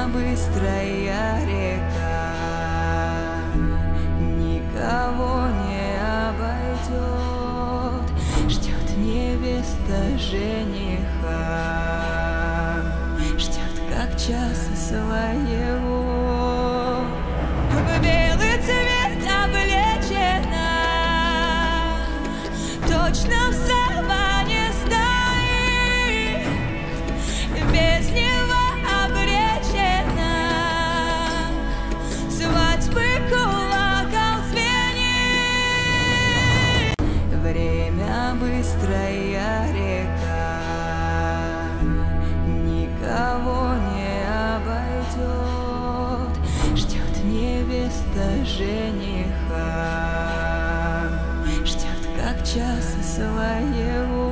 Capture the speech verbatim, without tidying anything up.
Время быстрая река, никого не обойдет. Ждет невеста жениха, ждет как часа своего. В белый цвет облечена, точно в саванне стоит, без него обречена, свадьбы колокол звенит. Время быстрая река, никого не обойдет. Ждет невеста жениха, ждет как часа своего.